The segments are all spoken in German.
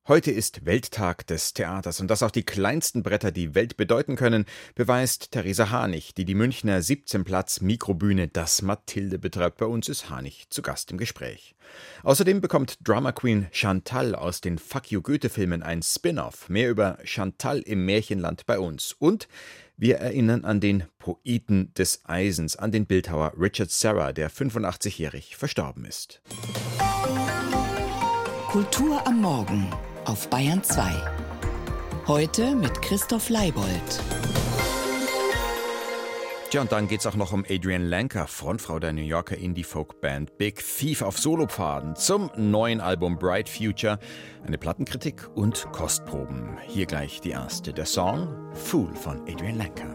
Heute ist Welttag des Theaters und dass auch die kleinsten Bretter die Welt bedeuten können, beweist Theresa Hanig, die Münchner 17-Platz Mikrobühne Das Mathilde betreibt. Bei uns ist Hanig zu Gast im Gespräch. Außerdem bekommt Drama Queen Chantal aus den Fuck You Goethe-Filmen ein Spin-off. Mehr über Chantal im Märchenland bei uns. Und wir erinnern an den Poeten des Eisens, an den Bildhauer Richard Serra, der 85-jährig verstorben ist. Kultur am Morgen auf Bayern 2. Heute mit Christoph Leibold. Tja, und dann geht's auch noch um Adrienne Lenker, Frontfrau der New Yorker Indie-Folk-Band Big Thief auf Solopfaden zum neuen Album Bright Future, eine Plattenkritik und Kostproben. Hier gleich die erste, der Song Fool von Adrienne Lenker.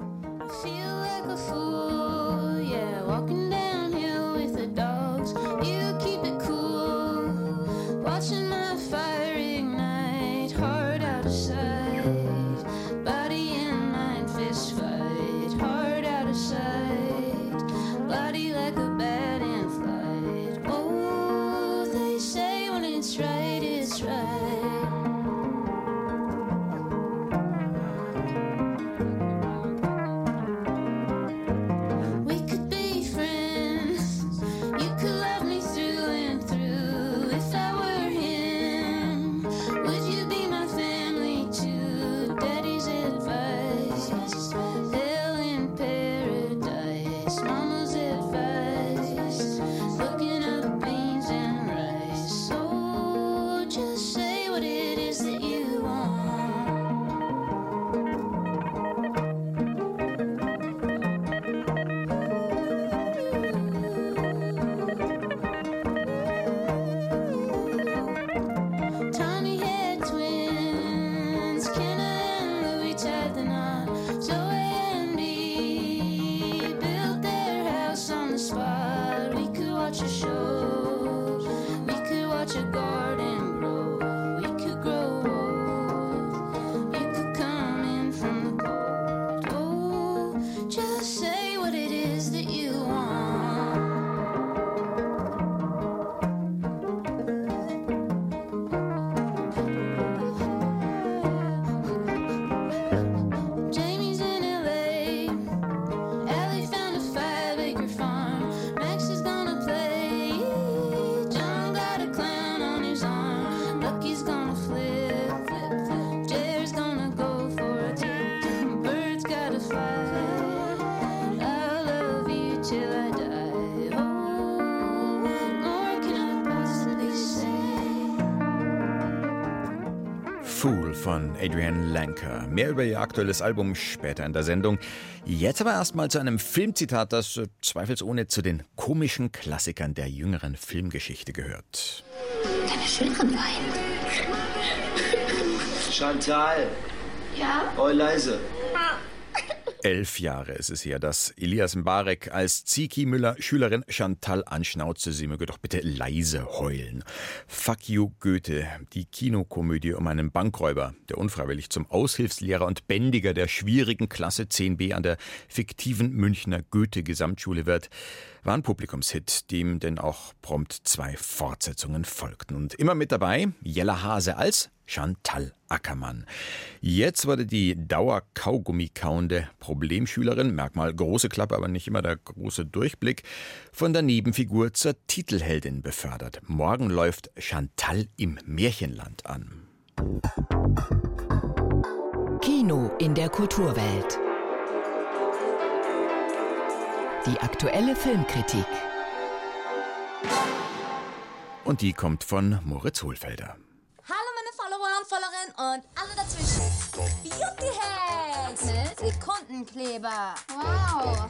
Fool von Adrienne Lenker. Mehr über ihr aktuelles Album später in der Sendung. Jetzt aber erstmal zu einem Filmzitat, das zweifelsohne zu den komischen Klassikern der jüngeren Filmgeschichte gehört. Deine schöneren Wein. Chantal. Ja? Oh, leise. 11 Jahre ist es her, dass Elias Mbarek als Ziki Müller Schülerin Chantal anschnauzte, sie möge doch bitte leise heulen. Fuck You Goethe, die Kinokomödie um einen Bankräuber, der unfreiwillig zum Aushilfslehrer und Bändiger der schwierigen Klasse 10b an der fiktiven Münchner Goethe-Gesamtschule wird, war ein Publikumshit, dem denn auch prompt 2 Fortsetzungen folgten. Und immer mit dabei Jella Hase als Chantal Ackermann. Jetzt wurde die Dauer-Kaugummi-kauende Problemschülerin, Merkmal große Klappe, aber nicht immer der große Durchblick, von der Nebenfigur zur Titelheldin befördert. Morgen läuft Chantal im Märchenland an. Kino in der Kulturwelt. Die aktuelle Filmkritik. Und die kommt von Moritz Hohlfelder. Und alle dazwischen. Beauty Hacks mit Sekundenkleber. Wow.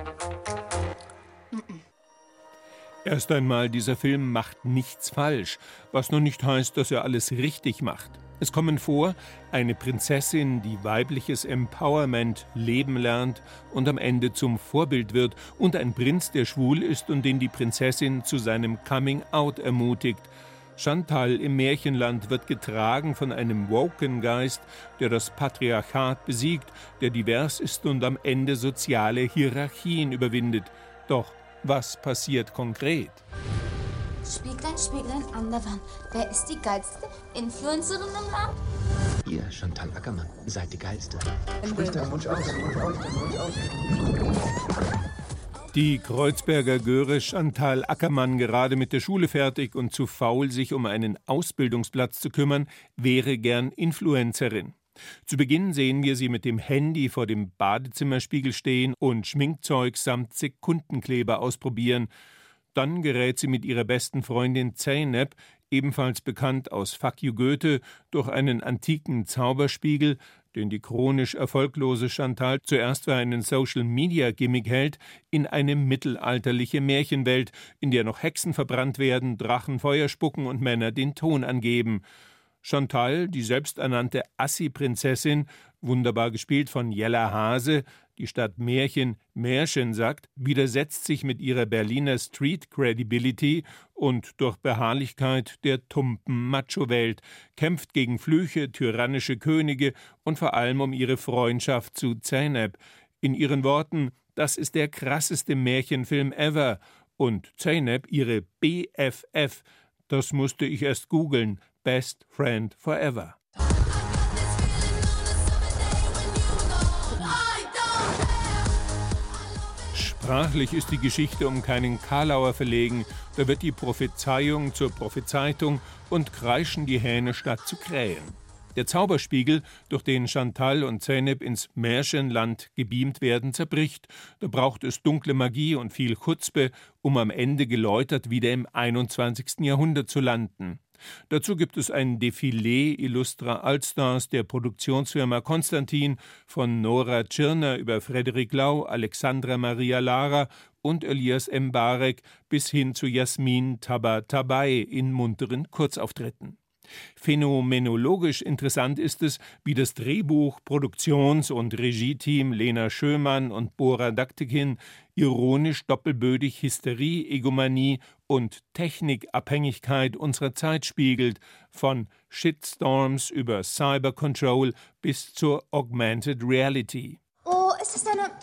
Erst einmal, dieser Film macht nichts falsch, was noch nicht heißt, dass er alles richtig macht. Es kommen vor, eine Prinzessin, die weibliches Empowerment leben lernt und am Ende zum Vorbild wird, und ein Prinz, der schwul ist und den die Prinzessin zu seinem Coming-out ermutigt. Chantal im Märchenland wird getragen von einem Woken-Geist, der das Patriarchat besiegt, der divers ist und am Ende soziale Hierarchien überwindet. Doch was passiert konkret? Spieglein an der Wand. Wer ist die geilste Influencerin im Land? Ihr, Chantal Ackermann, seid die geilste. Sprich deinen Wunsch aus. Die Kreuzberger Göre Chantal Ackermann, gerade mit der Schule fertig und zu faul, sich um einen Ausbildungsplatz zu kümmern, wäre gern Influencerin. Zu Beginn sehen wir sie mit dem Handy vor dem Badezimmerspiegel stehen und Schminkzeug samt Sekundenkleber ausprobieren. Dann gerät sie mit ihrer besten Freundin Zeynep, ebenfalls bekannt aus Fuck You Goethe, durch einen antiken Zauberspiegel, den die chronisch erfolglose Chantal zuerst für einen Social-Media-Gimmick hält, in eine mittelalterliche Märchenwelt, in der noch Hexen verbrannt werden, Drachen Feuer spucken und Männer den Ton angeben. Chantal, die selbsternannte Assi-Prinzessin, wunderbar gespielt von Jella Hase, die statt Märchen Märchen sagt, widersetzt sich mit ihrer Berliner Street-Credibility und durch Beharrlichkeit der tumpen Macho-Welt, kämpft gegen Flüche, tyrannische Könige und vor allem um ihre Freundschaft zu Zeynep. In ihren Worten, das ist der krasseste Märchenfilm ever. Und Zeynep, ihre BFF, das musste ich erst googeln, Best Friend Forever. Sprachlich ist die Geschichte um keinen Karlauer verlegen. Da wird die Prophezeiung zur Prophezeitung und kreischen die Hähne statt zu krähen. Der Zauberspiegel, durch den Chantal und Zeynep ins Märchenland gebeamt werden, zerbricht. Da braucht es dunkle Magie und viel Chutzpe, um am Ende geläutert wieder im 21. Jahrhundert zu landen. Dazu gibt es ein Defilé illustrer Allstars der Produktionsfirma Konstantin, von Nora Tschirner über Frederik Lau, Alexandra Maria Lara und Elias Mbarek bis hin zu Jasmin Tabatabai in munteren Kurzauftritten. Phänomenologisch interessant ist es, wie das Drehbuch, Produktions- und Regie-Team Lena Schömann und Bora Daktikin ironisch doppelbödig Hysterie, Egomanie und Technikabhängigkeit unserer Zeit spiegelt, von Shitstorms über Cybercontrol bis zur Augmented Reality. Oh, es ist eine...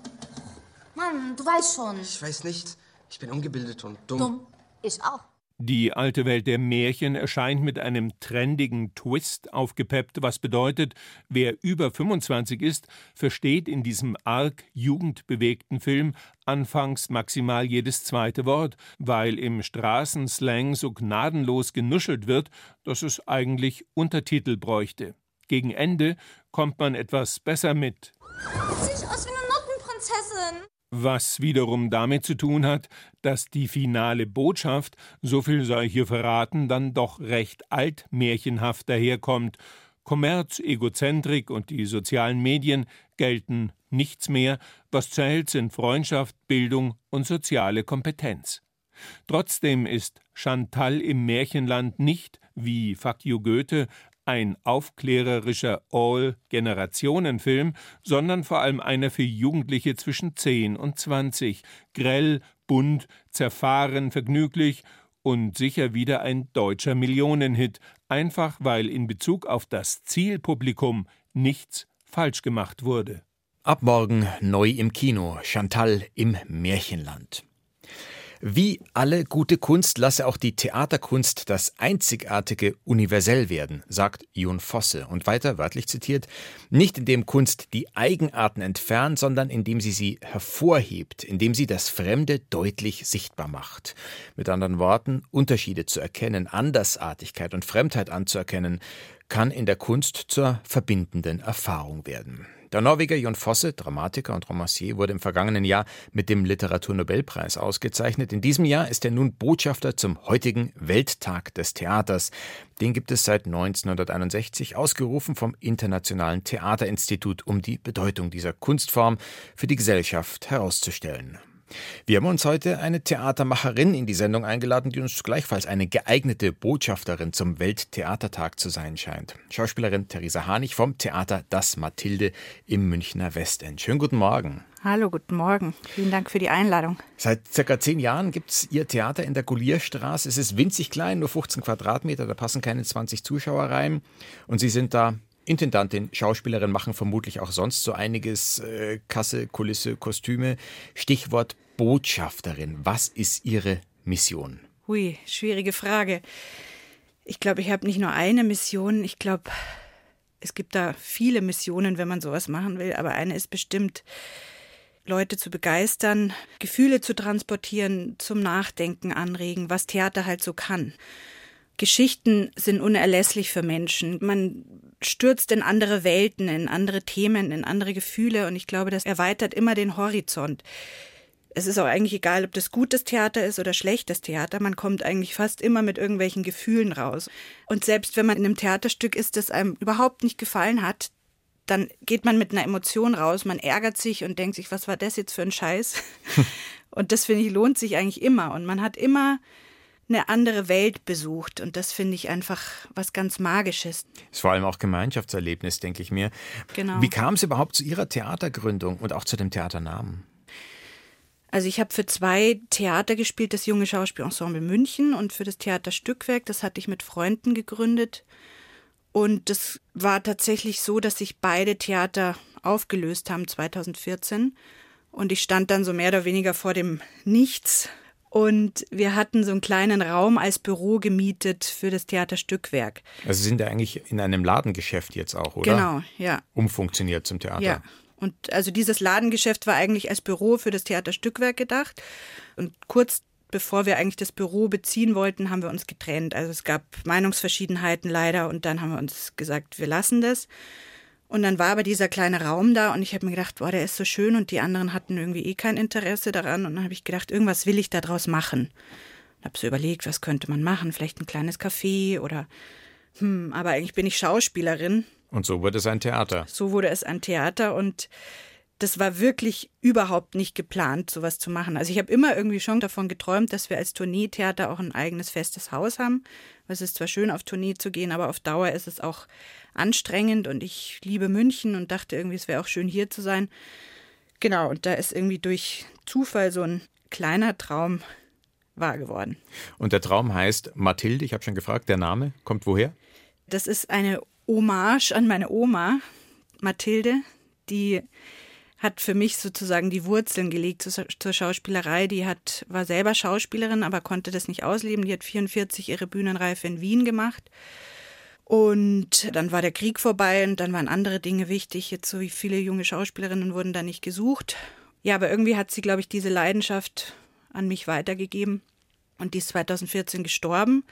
Mann, du weißt schon. Ich weiß nicht. Ich bin ungebildet und dumm. Dumm. Ich auch. Die alte Welt der Märchen erscheint mit einem trendigen Twist aufgepeppt, was bedeutet, wer über 25 ist, versteht in diesem arg jugendbewegten Film anfangs maximal jedes zweite Wort, weil im Straßenslang so gnadenlos genuschelt wird, dass es eigentlich Untertitel bräuchte. Gegen Ende kommt man etwas besser mit. Sieht aus wie eine Nottenprinzessin. Was wiederum damit zu tun hat, dass die finale Botschaft, so viel sei hier verraten, dann doch recht altmärchenhaft daherkommt. Kommerz, Egozentrik und die sozialen Medien gelten nichts mehr. Was zählt, sind Freundschaft, Bildung und soziale Kompetenz. Trotzdem ist Chantal im Märchenland nicht, wie Fuck You Goethe, ein aufklärerischer All-Generationen-Film, sondern vor allem einer für Jugendliche zwischen 10 und 20. Grell, bunt, zerfahren, vergnüglich und sicher wieder ein deutscher Millionenhit, einfach weil in Bezug auf das Zielpublikum nichts falsch gemacht wurde. Ab morgen neu im Kino, Chantal im Märchenland. Wie alle gute Kunst lasse auch die Theaterkunst das Einzigartige universell werden, sagt Jon Fosse. Und weiter wörtlich zitiert, nicht indem Kunst die Eigenarten entfernt, sondern indem sie hervorhebt, indem sie das Fremde deutlich sichtbar macht. Mit anderen Worten, Unterschiede zu erkennen, Andersartigkeit und Fremdheit anzuerkennen, kann in der Kunst zur verbindenden Erfahrung werden. Der Norweger Jon Fosse, Dramatiker und Romancier, wurde im vergangenen Jahr mit dem Literaturnobelpreis ausgezeichnet. In diesem Jahr ist er nun Botschafter zum heutigen Welttag des Theaters. Den gibt es seit 1961, ausgerufen vom Internationalen Theaterinstitut, um die Bedeutung dieser Kunstform für die Gesellschaft herauszustellen. Wir haben uns heute eine Theatermacherin in die Sendung eingeladen, die uns gleichfalls eine geeignete Botschafterin zum Welttheatertag zu sein scheint. Schauspielerin Theresa Hanig vom Theater Das Mathilde im Münchner Westend. Schönen guten Morgen. Hallo, guten Morgen. Vielen Dank für die Einladung. Seit ca. 10 Jahren gibt es Ihr Theater in der Gullierstraße. Es ist winzig klein, nur 15 Quadratmeter, da passen keine 20 Zuschauer rein. Und Sie sind da Intendantin, Schauspielerin, machen vermutlich auch sonst so einiges, Kasse, Kulisse, Kostüme. Stichwort Botschafterin. Was ist Ihre Mission? Hui, schwierige Frage. Ich glaube, ich habe nicht nur eine Mission. Ich glaube, es gibt da viele Missionen, wenn man sowas machen will. Aber eine ist bestimmt, Leute zu begeistern, Gefühle zu transportieren, zum Nachdenken anregen, was Theater halt so kann. Geschichten sind unerlässlich für Menschen. Man stürzt in andere Welten, in andere Themen, in andere Gefühle. Und ich glaube, das erweitert immer den Horizont. Es ist auch eigentlich egal, ob das gutes Theater ist oder schlechtes Theater. Man kommt eigentlich fast immer mit irgendwelchen Gefühlen raus. Und selbst wenn man in einem Theaterstück ist, das einem überhaupt nicht gefallen hat, dann geht man mit einer Emotion raus. Man ärgert sich und denkt sich, was war das jetzt für ein Scheiß? Und das, finde ich, lohnt sich eigentlich immer. Und man hat immer eine andere Welt besucht. Und das finde ich einfach was ganz Magisches. Ist vor allem auch Gemeinschaftserlebnis, denke ich mir. Genau. Wie kam es überhaupt zu Ihrer Theatergründung und auch zu dem Theaternamen? Also ich habe für 2 Theater gespielt, das Junge Schauspielensemble München und für das Theater Stückwerk. Das hatte ich mit Freunden gegründet. Und das war tatsächlich so, dass sich beide Theater aufgelöst haben 2014. Und ich stand dann so mehr oder weniger vor dem Nichts. Und wir hatten so einen kleinen Raum als Büro gemietet für das Theater Stückwerk. Also Sie sind ja eigentlich in einem Ladengeschäft jetzt auch, oder? Genau, ja. Umfunktioniert zum Theater. Ja. Und also dieses Ladengeschäft war eigentlich als Büro für das Theater Stückwerk gedacht. Und kurz bevor wir eigentlich das Büro beziehen wollten, haben wir uns getrennt. Also es gab Meinungsverschiedenheiten leider und dann haben wir uns gesagt, wir lassen das. Und dann war aber dieser kleine Raum da und ich habe mir gedacht, boah, der ist so schön und die anderen hatten irgendwie eh kein Interesse daran. Und dann habe ich gedacht, irgendwas will ich da draus machen. Und habe so überlegt, was könnte man machen? Vielleicht ein kleines Café oder aber eigentlich bin ich Schauspielerin. Und so wurde es ein Theater. So wurde es ein Theater und das war wirklich überhaupt nicht geplant, sowas zu machen. Also ich habe immer irgendwie schon davon geträumt, dass wir als Tourneetheater auch ein eigenes festes Haus haben. Es ist zwar schön, auf Tournee zu gehen, aber auf Dauer ist es auch anstrengend und ich liebe München und dachte irgendwie, es wäre auch schön, hier zu sein. Genau, und da ist irgendwie durch Zufall so ein kleiner Traum wahr geworden. Und der Traum heißt Mathilde, ich habe schon gefragt, der Name kommt woher? Das ist eine Hommage an meine Oma, Mathilde, die hat für mich sozusagen die Wurzeln gelegt zur Schauspielerei. Die war selber Schauspielerin, aber konnte das nicht ausleben. Die hat 1944 ihre Bühnenreife in Wien gemacht. Und dann war der Krieg vorbei und dann waren andere Dinge wichtig. Jetzt so wie viele junge Schauspielerinnen wurden da nicht gesucht. Ja, aber irgendwie hat sie, glaube ich, diese Leidenschaft an mich weitergegeben. Und die ist 2014 gestorben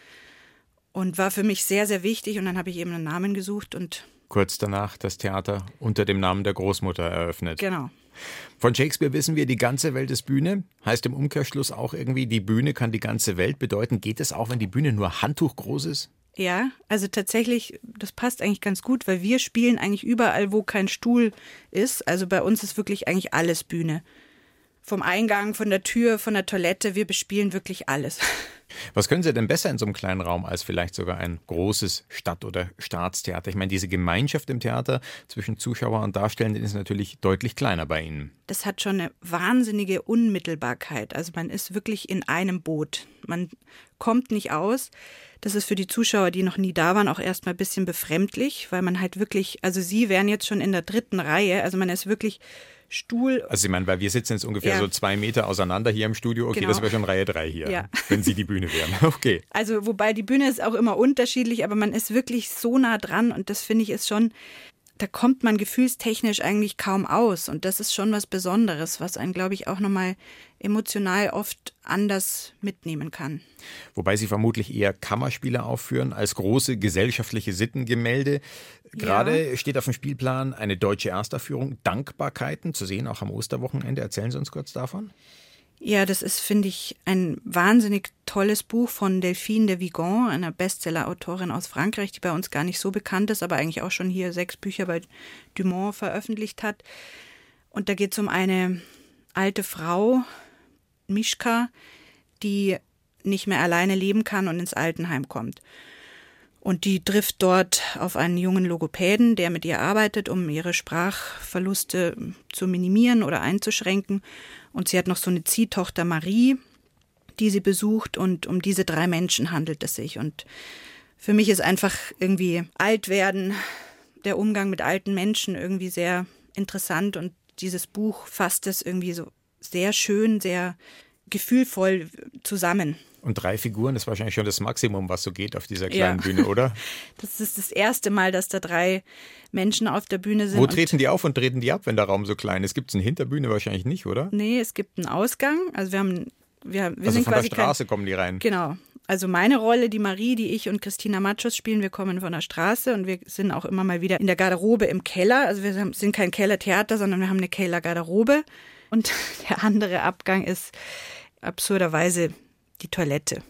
und war für mich sehr, sehr wichtig. Und dann habe ich eben einen Namen gesucht und kurz danach das Theater unter dem Namen der Großmutter eröffnet. Genau. Von Shakespeare wissen wir, die ganze Welt ist Bühne. Heißt im Umkehrschluss auch irgendwie, die Bühne kann die ganze Welt bedeuten. Geht es auch, wenn die Bühne nur handtuchgroß ist? Ja, also tatsächlich, das passt eigentlich ganz gut, weil wir spielen eigentlich überall, wo kein Stuhl ist. Also bei uns ist wirklich eigentlich alles Bühne. Vom Eingang, von der Tür, von der Toilette, wir bespielen wirklich alles. Was können Sie denn besser in so einem kleinen Raum als vielleicht sogar ein großes Stadt- oder Staatstheater? Ich meine, diese Gemeinschaft im Theater zwischen Zuschauer und Darstellenden ist natürlich deutlich kleiner bei Ihnen. Das hat schon eine wahnsinnige Unmittelbarkeit. Also man ist wirklich in einem Boot. Man kommt nicht aus. Das ist für die Zuschauer, die noch nie da waren, auch erstmal ein bisschen befremdlich, weil man halt wirklich, also Sie wären jetzt schon in der 3. Reihe, also man ist wirklich Stuhl. Also ich meine, weil wir sitzen jetzt ungefähr so 2 Meter auseinander hier im Studio. Okay, genau. Das wäre schon Reihe 3 hier, wenn Sie die Bühne wären. Okay. Also wobei die Bühne ist auch immer unterschiedlich, aber man ist wirklich so nah dran und das finde ich ist schon, da kommt man gefühlstechnisch eigentlich kaum aus und das ist schon was Besonderes, was einen, glaube ich, auch nochmal emotional oft anders mitnehmen kann. Wobei Sie vermutlich eher Kammerspiele aufführen als große gesellschaftliche Sittengemälde. Gerade steht auf dem Spielplan eine deutsche Erstaufführung, Dankbarkeiten, zu sehen auch am Osterwochenende. Erzählen Sie uns kurz davon. Ja, das ist, finde ich, ein wahnsinnig tolles Buch von Delphine de Vigan, einer Bestseller-Autorin aus Frankreich, die bei uns gar nicht so bekannt ist, aber eigentlich auch schon hier 6 Bücher bei Dumont veröffentlicht hat. Und da geht es um eine alte Frau, Mischka, die nicht mehr alleine leben kann und ins Altenheim kommt. Und die trifft dort auf einen jungen Logopäden, der mit ihr arbeitet, um ihre Sprachverluste zu minimieren oder einzuschränken. Und sie hat noch so eine Ziehtochter Marie, die sie besucht. Und um diese 3 Menschen handelt es sich. Und für mich ist einfach irgendwie alt werden, der Umgang mit alten Menschen irgendwie sehr interessant. Und dieses Buch fasst es irgendwie so sehr schön, sehr gefühlvoll zusammen. Und 3 Figuren ist wahrscheinlich schon das Maximum, was so geht auf dieser kleinen Bühne, oder? Das ist das erste Mal, dass da 3 Menschen auf der Bühne sind. Wo treten die auf und treten die ab, wenn der Raum so klein ist? Gibt es eine Hinterbühne wahrscheinlich nicht, oder? Nee, es gibt einen Ausgang. Also wir also sind von quasi der Straße kommen die rein? Genau. Also meine Rolle, die Marie, die ich und Christina Machos spielen, wir kommen von der Straße und wir sind auch immer mal wieder in der Garderobe im Keller. Also wir sind kein Kellertheater, sondern wir haben eine Kellergarderobe. Und der andere Abgang ist absurderweise die Toilette.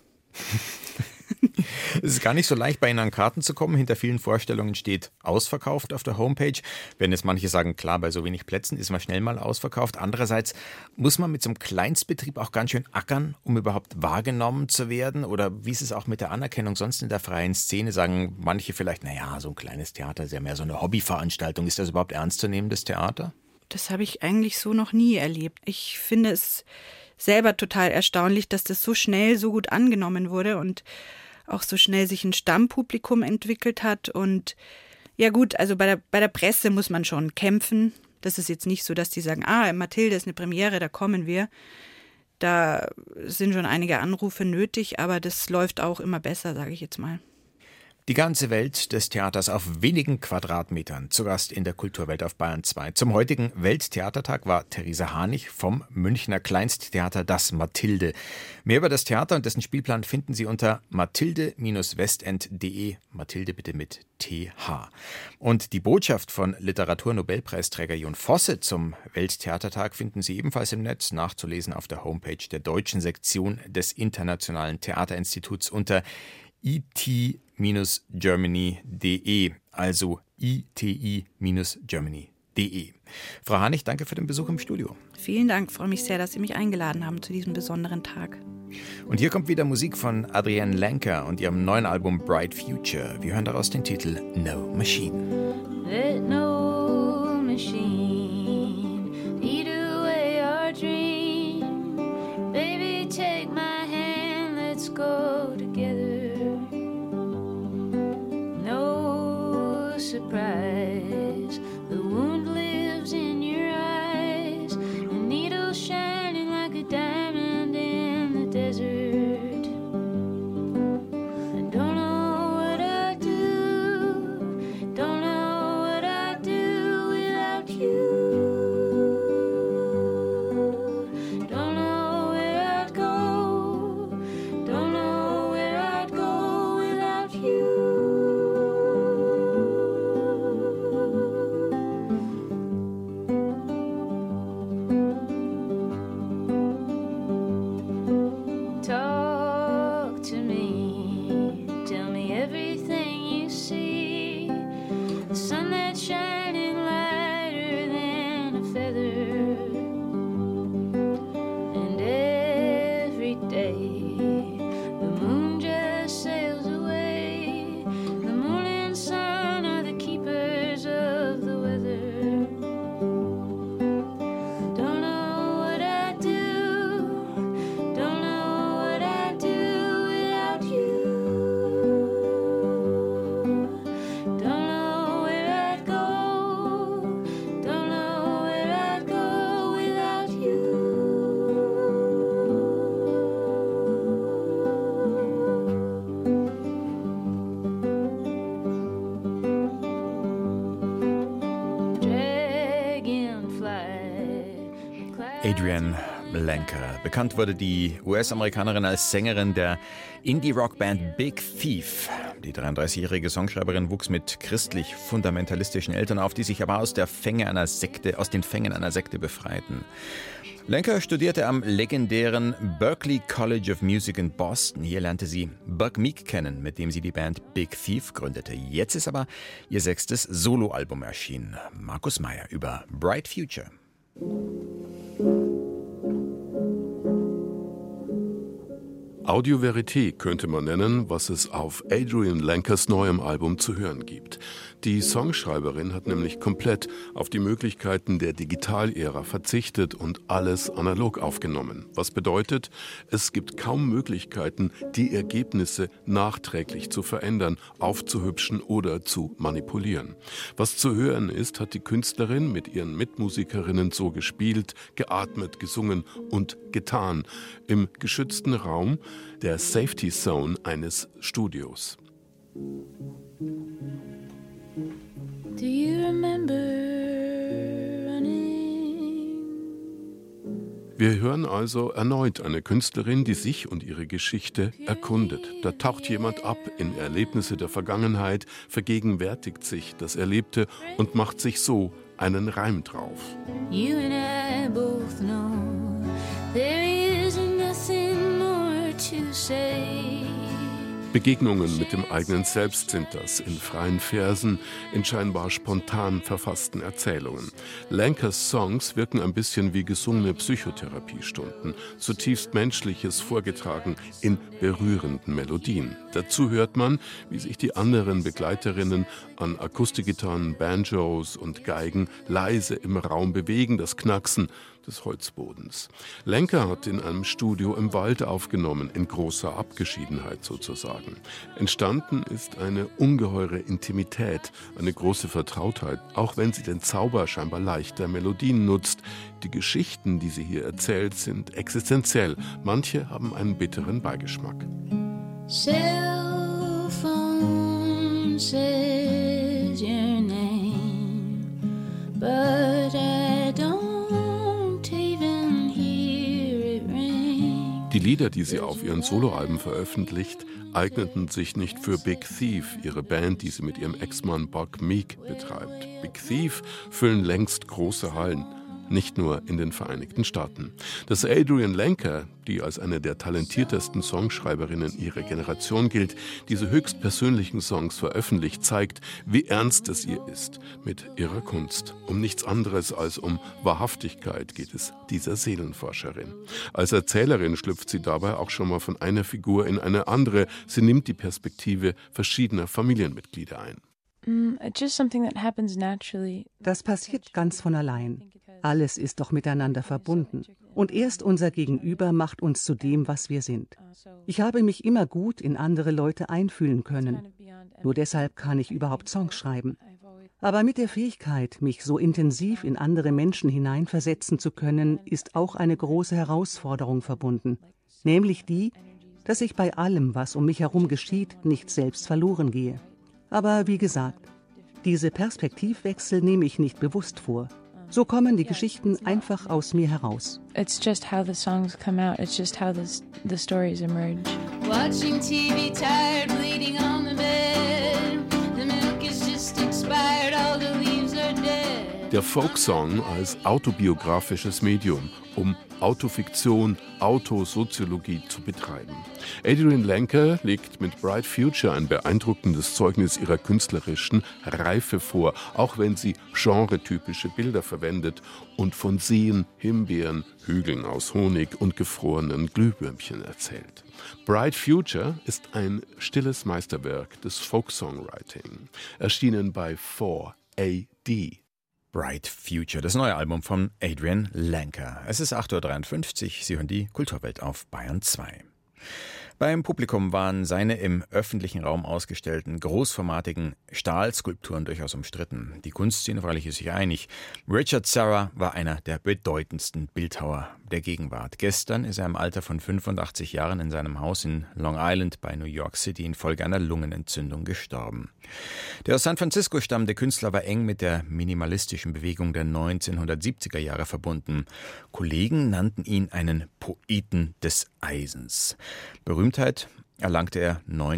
Es ist gar nicht so leicht, bei Ihnen an Karten zu kommen. Hinter vielen Vorstellungen steht ausverkauft auf der Homepage. Wenn jetzt manche sagen, klar, bei so wenig Plätzen ist man schnell mal ausverkauft. Andererseits muss man mit so einem Kleinstbetrieb auch ganz schön ackern, um überhaupt wahrgenommen zu werden. Oder wie ist es auch mit der Anerkennung sonst in der freien Szene? Sagen manche vielleicht, naja, so ein kleines Theater ist ja mehr so eine Hobbyveranstaltung. Ist das überhaupt ernstzunehmendes Theater? Das habe ich eigentlich so noch nie erlebt. Ich finde es selber total erstaunlich, dass das so schnell so gut angenommen wurde und auch so schnell sich ein Stammpublikum entwickelt hat. Und ja gut, also bei der Presse muss man schon kämpfen. Das ist jetzt nicht so, dass die sagen, Mathilde ist eine Premiere, da kommen wir. Da sind schon einige Anrufe nötig, aber das läuft auch immer besser, sage ich jetzt mal. Die ganze Welt des Theaters auf wenigen Quadratmetern. Zu Gast in der Kulturwelt auf Bayern 2. Zum heutigen Welttheatertag war Theresa Hanig vom Münchner Kleinsttheater Das Mathilde. Mehr über das Theater und dessen Spielplan finden Sie unter mathilde-westend.de. Mathilde bitte mit TH. Und die Botschaft von Literaturnobelpreisträger Jon Fosse zum Welttheatertag finden Sie ebenfalls im Netz, nachzulesen auf der Homepage der deutschen Sektion des Internationalen Theaterinstituts unter it-germany.de, also iti-germany.de. Frau Hanig, danke für den Besuch im Studio. Vielen Dank, freue mich sehr, dass Sie mich eingeladen haben zu diesem besonderen Tag. Und hier kommt wieder Musik von Adrienne Lenker und ihrem neuen Album Bright Future. Wir hören daraus den Titel No Machine. Let no machine eat away our dream. Baby, take my hand, let's go together. Surprise, the wound lives in your eyes, a needle shining like a diamond in the desert. I don't know what I'd do, don't know what I'd do without you. Don't know where I'd go, don't know where I'd go without you. Adrienne Lenker. Bekannt wurde die US-Amerikanerin als Sängerin der Indie-Rock-Band Big Thief. Die 33-jährige Songschreiberin wuchs mit christlich-fundamentalistischen Eltern auf, die sich aber aus den Fängen einer Sekte befreiten. Lenker studierte am legendären Berklee College of Music in Boston. Hier lernte sie Buck Meek kennen, mit dem sie die Band Big Thief gründete. Jetzt ist aber ihr 6. Soloalbum erschienen. Markus Meyer über Bright Future. Audio Verité könnte man nennen, was es auf Adrian Lankers neuem Album zu hören gibt. Die Songschreiberin hat nämlich komplett auf die Möglichkeiten der Digitalära verzichtet und alles analog aufgenommen. Was bedeutet, es gibt kaum Möglichkeiten, die Ergebnisse nachträglich zu verändern, aufzuhübschen oder zu manipulieren. Was zu hören ist, hat die Künstlerin mit ihren Mitmusikerinnen so gespielt, geatmet, gesungen und getan. Im geschützten Raum der Safety Zone eines Studios. Do you remember running? Wir hören also erneut eine Künstlerin, die sich und ihre Geschichte erkundet. Da taucht jemand ab in Erlebnisse der Vergangenheit, vergegenwärtigt sich das Erlebte und macht sich so einen Reim drauf. You and I both know there is nothing more to say. Begegnungen mit dem eigenen Selbst sind das, in freien Versen, in scheinbar spontan verfassten Erzählungen. Lankers Songs wirken ein bisschen wie gesungene Psychotherapiestunden, zutiefst Menschliches vorgetragen in berührenden Melodien. Dazu hört man, wie sich die anderen Begleiterinnen an Akustikgitarren, Banjos und Geigen leise im Raum bewegen, das Knacksen des Holzbodens. Lanker hat in einem Studio im Wald aufgenommen, in großer Abgeschiedenheit sozusagen. Entstanden ist eine ungeheure Intimität, eine große Vertrautheit, auch wenn sie den Zauber scheinbar leichter Melodien nutzt. Die Geschichten, die sie hier erzählt, sind existenziell. Manche haben einen bitteren Beigeschmack. Cell phone says your name, but I don't. Die Lieder, die sie auf ihren Soloalben veröffentlicht, eigneten sich nicht für Big Thief, ihre Band, die sie mit ihrem Ex-Mann Buck Meek betreibt. Big Thief füllen längst große Hallen, nicht nur in den Vereinigten Staaten. Dass Adrian Lanker, die als eine der talentiertesten Songschreiberinnen ihrer Generation gilt, diese höchst persönlichen Songs veröffentlicht, zeigt, wie ernst es ihr ist mit ihrer Kunst. Um nichts anderes als um Wahrhaftigkeit geht es dieser Seelenforscherin. Als Erzählerin schlüpft sie dabei auch schon mal von einer Figur in eine andere. Sie nimmt die Perspektive verschiedener Familienmitglieder ein. Das passiert ganz von allein. Alles ist doch miteinander verbunden. Und erst unser Gegenüber macht uns zu dem, was wir sind. Ich habe mich immer gut in andere Leute einfühlen können. Nur deshalb kann ich überhaupt Songs schreiben. Aber mit der Fähigkeit, mich so intensiv in andere Menschen hineinversetzen zu können, ist auch eine große Herausforderung verbunden. Nämlich die, dass ich bei allem, was um mich herum geschieht, nicht selbst verloren gehe. Aber wie gesagt, diese Perspektivwechsel nehme ich nicht bewusst vor. So kommen die Geschichten einfach aus mir heraus. It's just how the songs come out. It's just how the stories emerge. Watching TV, tired, bleeding on the bed. The milk is just expired, all the leaves are dead. Der Folksong als autobiografisches Medium, um Autofiktion, Autosoziologie zu betreiben. Adrian Lanker legt mit Bright Future ein beeindruckendes Zeugnis ihrer künstlerischen Reife vor, auch wenn sie genretypische Bilder verwendet und von Seen, Himbeeren, Hügeln aus Honig und gefrorenen Glühwürmchen erzählt. Bright Future ist ein stilles Meisterwerk des Folk-Songwriting, erschienen bei 4AD. Bright Future, das neue Album von Adrian Lanker. Es ist 8.53 Uhr, Sie hören die Kulturwelt auf Bayern 2. Beim Publikum waren seine im öffentlichen Raum ausgestellten, großformatigen Stahlskulpturen durchaus umstritten. Die Kunstszene freilich ist sich einig. Richard Serra war einer der bedeutendsten Bildhauer der Gegenwart. Gestern ist er im Alter von 85 Jahren in seinem Haus in Long Island bei New York City infolge einer Lungenentzündung gestorben. Der aus San Francisco stammende Künstler war eng mit der minimalistischen Bewegung der 1970er Jahre verbunden. Kollegen nannten ihn einen Poeten des Eisens. Berühmtheit erlangte er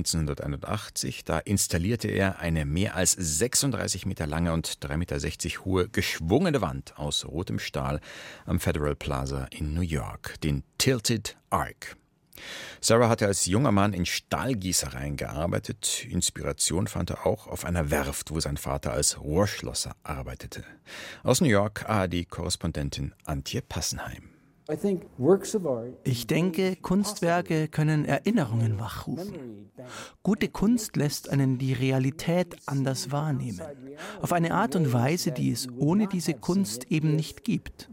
1981. Da installierte er eine mehr als 36 Meter lange und 3,60 Meter hohe geschwungene Wand aus rotem Stahl am Federal Plaza in New York, den Tilted Arc. Serra hatte als junger Mann in Stahlgießereien gearbeitet. Inspiration fand er auch auf einer Werft, wo sein Vater als Rohrschlosser arbeitete. Aus New York ARD-Korrespondentin Antje Passenheim. Ich denke, Kunstwerke können Erinnerungen wachrufen. Gute Kunst lässt einen die Realität anders wahrnehmen. Auf eine Art und Weise, die es ohne diese Kunst eben nicht gibt.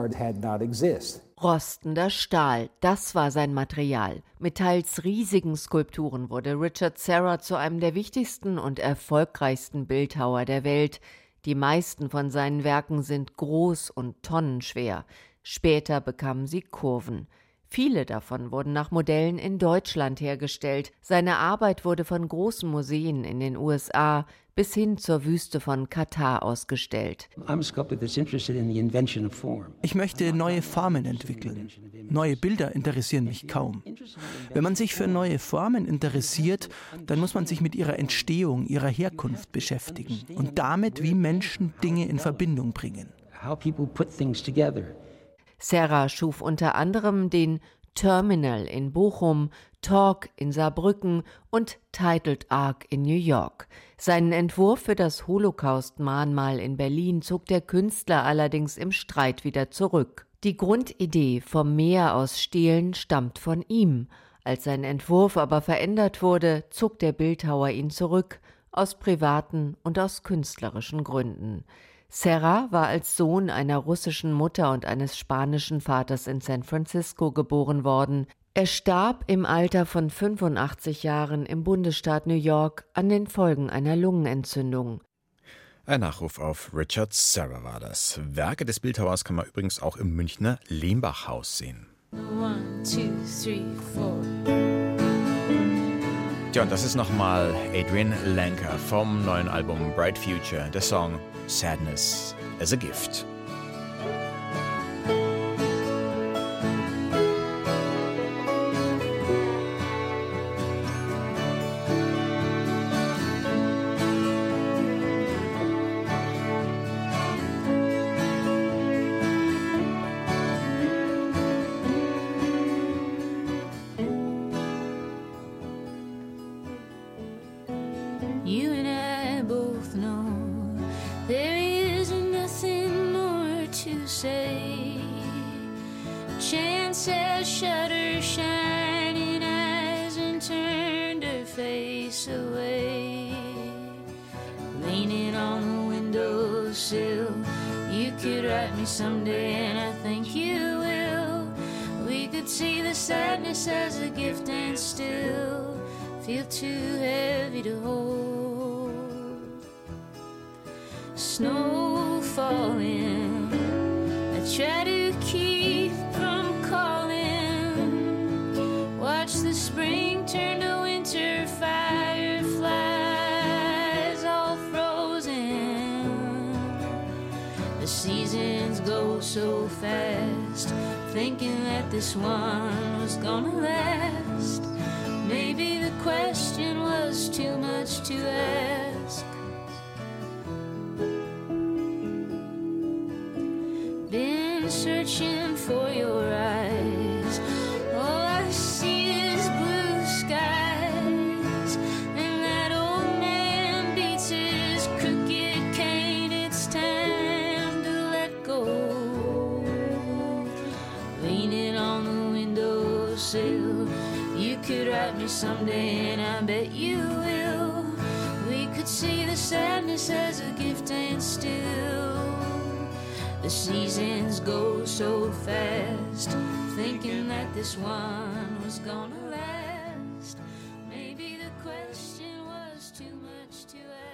Rostender Stahl, das war sein Material. Mit teils riesigen Skulpturen wurde Richard Serra zu einem der wichtigsten und erfolgreichsten Bildhauer der Welt. Die meisten von seinen Werken sind groß und tonnenschwer. Später bekamen sie Kurven. Viele davon wurden nach Modellen in Deutschland hergestellt. Seine Arbeit wurde von großen Museen in den USA bis hin zur Wüste von Katar ausgestellt. Ich möchte neue Formen entwickeln. Neue Bilder interessieren mich kaum. Wenn man sich für neue Formen interessiert, dann muss man sich mit ihrer Entstehung, ihrer Herkunft beschäftigen und damit, wie Menschen Dinge in Verbindung bringen. Serra schuf unter anderem den Terminal in Bochum, Talk in Saarbrücken und Titled Arc in New York. Seinen Entwurf für das Holocaust-Mahnmal in Berlin zog der Künstler allerdings im Streit wieder zurück. Die Grundidee vom Meer aus stehlen stammt von ihm. Als sein Entwurf aber verändert wurde, zog der Bildhauer ihn zurück, aus privaten und aus künstlerischen Gründen. Serra war als Sohn einer russischen Mutter und eines spanischen Vaters in San Francisco geboren worden. Er starb im Alter von 85 Jahren im Bundesstaat New York an den Folgen einer Lungenentzündung. Ein Nachruf auf Richard Serra war das. Werke des Bildhauers kann man übrigens auch im Münchner Lehmbachhaus sehen. 1, 2, 3, 4. Ja, und das ist nochmal Adrian Lenker vom neuen Album Bright Future, der Song Sadness as a Gift. You and I both know there is nothing more to say. Chance has shut her shining eyes and turned her face away. Leaning on the windowsill, you could write me someday, and I think you will. We could see the sadness as a gift and still feel too heavy to hold. Snow falling, I try to keep from calling. Watch the spring turn to winter, fireflies all frozen. The seasons go so fast, thinking that this one was gonna last. Maybe the question was too much to ask. Been searching for your eyes. All I see is blue skies. And that old man beats his crooked cane. It's time to let go. Leaning on the windowsill, you could write me someday, and I bet you will. We could see the sadness as a gift and still. The seasons go so fast, thinking that this one was gonna last. Maybe the question was too much to ask.